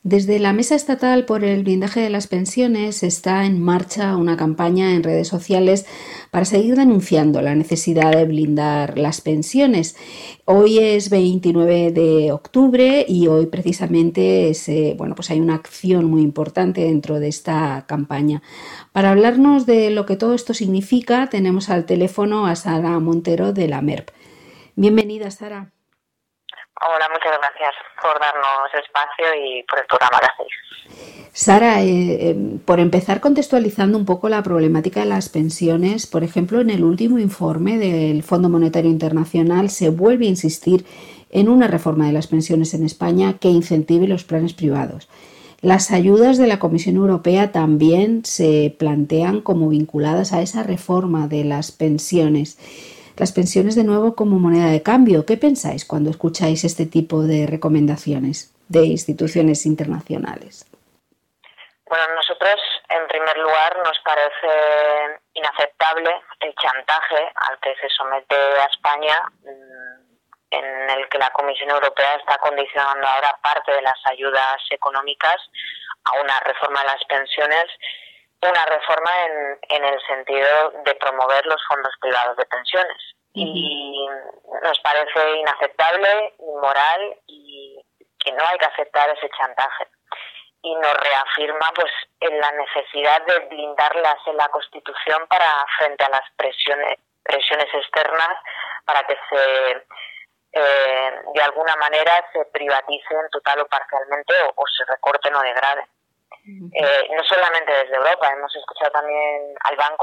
Desde la Mesa Estatal por el Blindaje de las Pensiones está en marcha una campaña en redes sociales para seguir denunciando la necesidad de blindar las pensiones. Hoy es 29 de octubre y hoy precisamente pues hay una acción muy importante dentro de esta campaña. Para hablarnos de lo que todo esto significa, tenemos al teléfono a Sara Montero de la MERP. Bienvenida, Sara. Hola, muchas gracias por darnos espacio y por el programa que hacéis. Sara, por empezar contextualizando un poco la problemática de las pensiones, por ejemplo, en el último informe del Fondo Monetario Internacional se vuelve a insistir en una reforma de las pensiones en España que incentive los planes privados. Las ayudas de la Comisión Europea también se plantean como vinculadas a esa reforma de las pensiones. Las pensiones de nuevo como moneda de cambio. ¿Qué pensáis cuando escucháis este tipo de recomendaciones de instituciones internacionales? Bueno, a nosotros, en primer lugar, nos parece inaceptable el chantaje al que se somete a España, en el que la Comisión Europea está condicionando ahora parte de las ayudas económicas a una reforma de las pensiones, una reforma en el sentido de promover los fondos privados de pensiones. Y nos parece inaceptable, inmoral y que no hay que aceptar ese chantaje. Y nos reafirma pues en la necesidad de blindarlas en la Constitución para frente a las presiones externas para que de alguna manera se privaticen total o parcialmente o se recorten o degraden. No solamente desde Europa, hemos escuchado también al Banco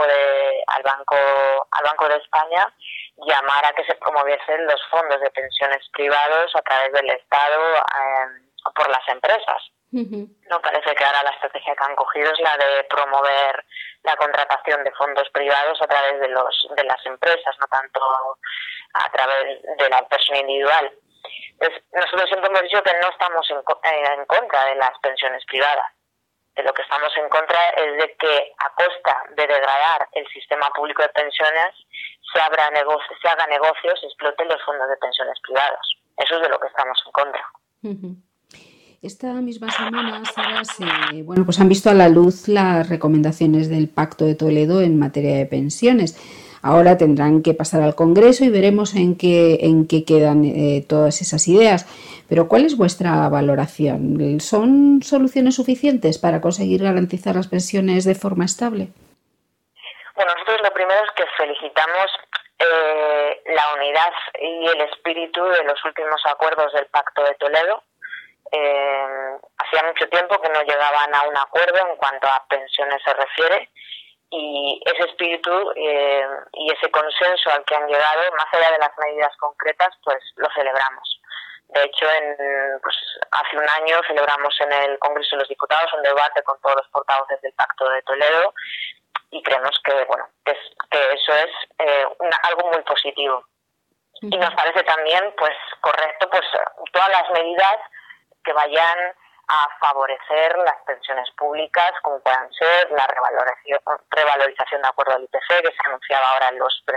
de España llamar a que se promoviesen los fondos de pensiones privados a través del Estado por las empresas. No parece que ahora la estrategia que han cogido es la de promover la contratación de fondos privados a través de las empresas, no tanto a través de la persona individual. Entonces, nosotros siempre hemos dicho que no estamos en contra de las pensiones privadas. De lo que estamos en contra es de que a costa de degradar el sistema público de pensiones se haga negocios, se exploten los fondos de pensiones privados. Eso es de lo que estamos en contra. Esta misma semana, Sara, pues han visto a la luz las recomendaciones del Pacto de Toledo en materia de pensiones. Ahora tendrán que pasar al Congreso y veremos en qué quedan todas esas ideas. Pero ¿cuál es vuestra valoración? ¿Son soluciones suficientes para conseguir garantizar las pensiones de forma estable? Bueno, nosotros lo primero es que felicitamos la unidad y el espíritu de los últimos acuerdos del Pacto de Toledo. Hacía mucho tiempo que no llegaban a un acuerdo en cuanto a pensiones se refiere. Y ese espíritu y ese consenso al que han llegado, más allá de las medidas concretas, pues lo celebramos. De hecho, hace un año celebramos en el Congreso de los Diputados un debate con todos los portavoces del Pacto de Toledo y creemos que eso es algo muy positivo. Y nos parece también correcto todas las medidas que vayan a favorecer las pensiones públicas, como puedan ser la revalorización de acuerdo al IPC, que se anunciaba ahora en los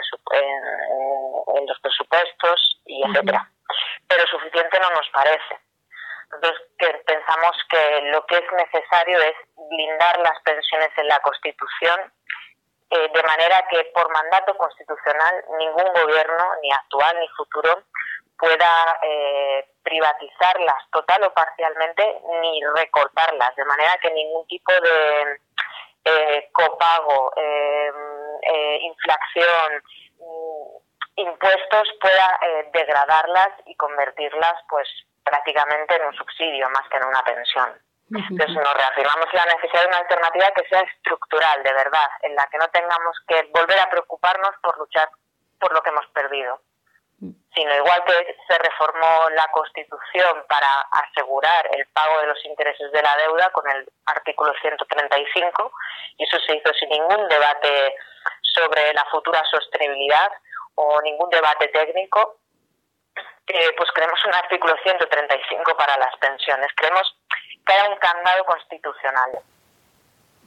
presupuestos, y etcétera. Pero suficiente no nos parece. Entonces, pensamos que lo que es necesario es blindar las pensiones en la Constitución, de manera que por mandato constitucional ningún gobierno, ni actual ni futuro, pueda privatizarlas total o parcialmente ni recortarlas, de manera que ningún tipo de copago, inflación, impuestos pueda degradarlas y convertirlas prácticamente en un subsidio más que en una pensión. Entonces nos reafirmamos la necesidad de una alternativa que sea estructural, de verdad, en la que no tengamos que volver a preocuparnos por luchar por lo que hemos perdido, sino igual que se reformó la Constitución para asegurar el pago de los intereses de la deuda con el artículo 135, y eso se hizo sin ningún debate sobre la futura sostenibilidad o ningún debate técnico, creemos un artículo 135 para las pensiones. Creemos que hay un candado constitucional.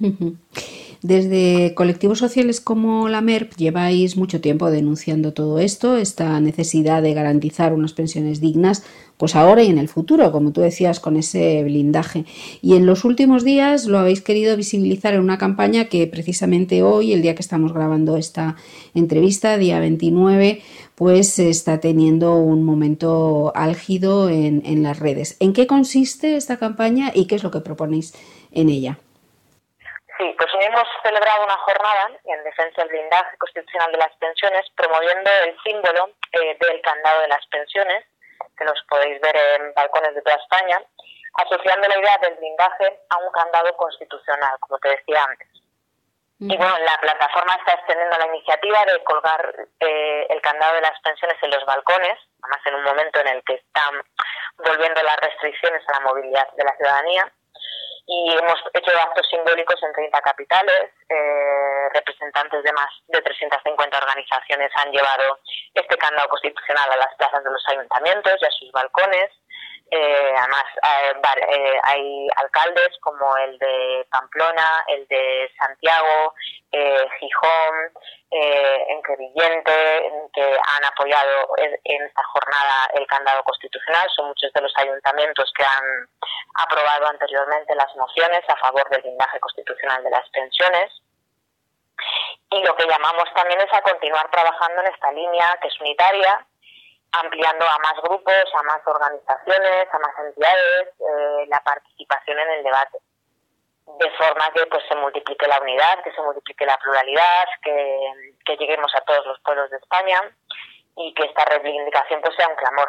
Ujú. Desde colectivos sociales como la MERP lleváis mucho tiempo denunciando todo esto, esta necesidad de garantizar unas pensiones dignas, pues ahora y en el futuro, como tú decías, con ese blindaje. Y en los últimos días lo habéis querido visibilizar en una campaña que precisamente hoy, el día que estamos grabando esta entrevista, día 29, pues está teniendo un momento álgido en las redes. ¿En qué consiste esta campaña y qué es lo que proponéis en ella? Sí, pues hoy hemos celebrado una jornada en defensa del blindaje constitucional de las pensiones, promoviendo el símbolo del candado de las pensiones, que los podéis ver en balcones de toda España, asociando la idea del blindaje a un candado constitucional, como te decía antes. Y bueno, la plataforma está extendiendo la iniciativa de colgar el candado de las pensiones en los balcones, además en un momento en el que están volviendo las restricciones a la movilidad de la ciudadanía. Y hemos hecho actos simbólicos en 30 capitales, representantes de más de 350 organizaciones han llevado este candado constitucional a las plazas de los ayuntamientos y a sus balcones. Además, hay alcaldes como el de Pamplona, el de Santiago, Gijón, en Crevillente, que han apoyado en esta jornada el candado constitucional. Son muchos de los ayuntamientos que han aprobado anteriormente las mociones a favor del blindaje constitucional de las pensiones. Y lo que llamamos también es a continuar trabajando en esta línea, que es unitaria, ampliando a más grupos, a más organizaciones, a más entidades, la participación en el debate, de forma que pues se multiplique la unidad, que se multiplique la pluralidad, que lleguemos a todos los pueblos de España y que esta reivindicación pues sea un clamor.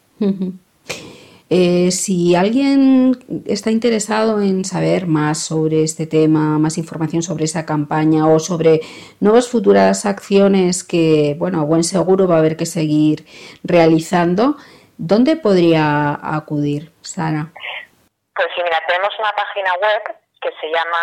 Si alguien está interesado en saber más sobre este tema, más información sobre esa campaña o sobre nuevas futuras acciones que, bueno, a buen seguro va a haber que seguir realizando, ¿dónde podría acudir, Sara? Pues sí, mira, tenemos una página web que se llama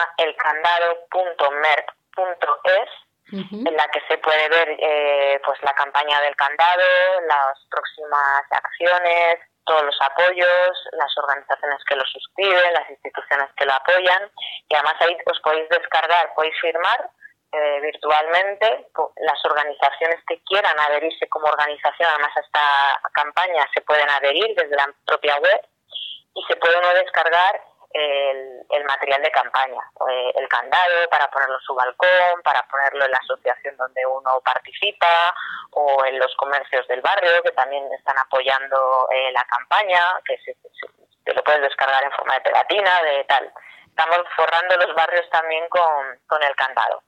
elcandado.merp.es, en la que se puede ver pues la campaña del candado, las próximas acciones, todos los apoyos, las organizaciones que lo suscriben, las instituciones que lo apoyan, y además ahí os podéis descargar, podéis firmar virtualmente. Las organizaciones que quieran adherirse como organización además a esta campaña se pueden adherir desde la propia web y se puede uno descargar el material de campaña, el candado para ponerlo en su balcón, para ponerlo en la asociación donde uno participa o en los comercios del barrio que también están apoyando la campaña, que te lo puedes descargar en forma de pegatina, de tal. Estamos forrando los barrios también con el candado.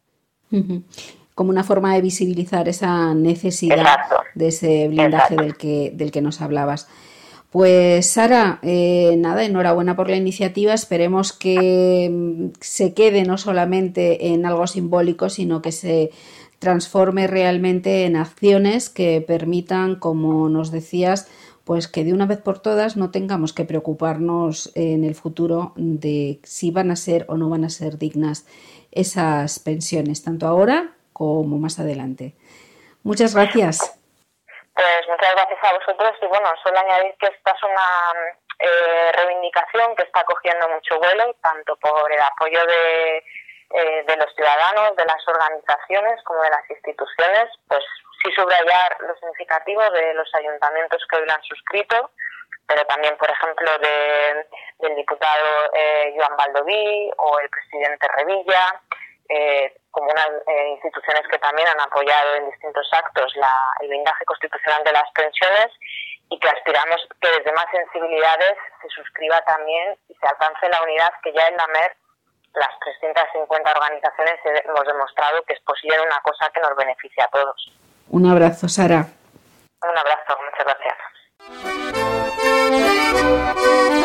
Como una forma de visibilizar esa necesidad. Exacto. De ese blindaje del que nos hablabas. Pues Sara, nada, enhorabuena por la iniciativa, esperemos que se quede no solamente en algo simbólico, sino que se transforme realmente en acciones que permitan, como nos decías, pues que de una vez por todas no tengamos que preocuparnos en el futuro de si van a ser o no van a ser dignas esas pensiones, tanto ahora como más adelante. Muchas gracias. Pues muchas gracias a vosotros y bueno, solo añadir que esta es una reivindicación que está cogiendo mucho vuelo, tanto por el apoyo de los ciudadanos, de las organizaciones como de las instituciones. Pues sí subrayar lo significativo de los ayuntamientos que hoy lo han suscrito, pero también, por ejemplo, del diputado Joan Baldoví o el presidente Revilla, como unas instituciones que también han apoyado en distintos actos el blindaje constitucional de las pensiones, y que aspiramos que desde más sensibilidades se suscriba también y se alcance la unidad que ya en la MER las 350 organizaciones hemos demostrado que es posible, una cosa que nos beneficia a todos. Un abrazo, Sara. Un abrazo, muchas gracias.